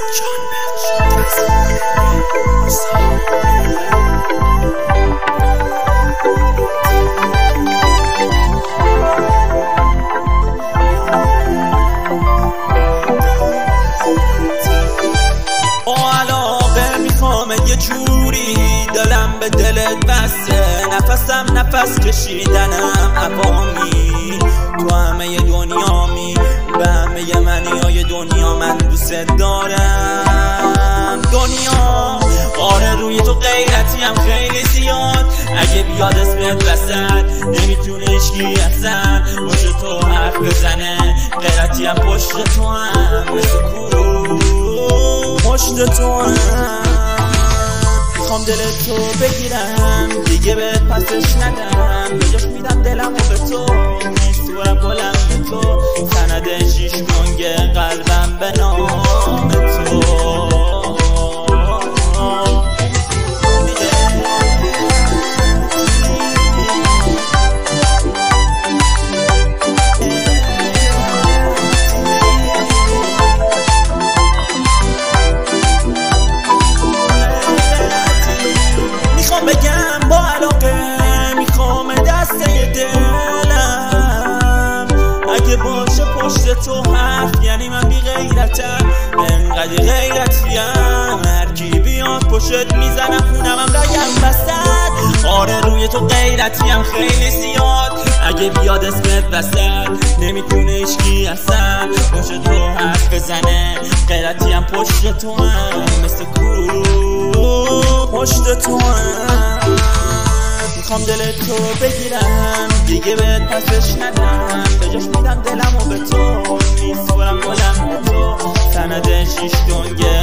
یه جوری دلم به دلت بسته، نفسم نفس کشیدنم عوامی، تو همه دنیامی، به همه معنیای دنیا من دوست دارم. دنیا آره روی تو غیرتیم خیلی زیاد، اگه بیاد اسمت وسط نمیتونه هیچکی اصلا پشت تو حرف بزنه، غیرتیم پشت تو هم مثل کوه پشت تو هم. میخوام دلتو بگیرم دیگه بهت پسش ندم، به جاش میدم دلمو به تو، میسپرم گلم به تو، سند شیش گنگ قلبم به نام تو. بگم با علاقه میخوام دسته دلم، اگه باشه پشت تو حرف یعنی من بی غیرتم، انقدر غیرتیم هرکی بیاد پشت میزنم خونمم رگم بسد. آره روی تو غیرتیم خیلی زیاد، اگه بیاد اسمت وسط نمیتونه هیچکی اصلا پشت تو حرف بزنه، غیرتیم پشت تو هم مثل کوه پشت تو هم. میخوام دلتو بگیرم دیگه بهت پسش ندم، به جاش میدم دلمو به تو، میسپرم گلم به تو، سند شیش دنگه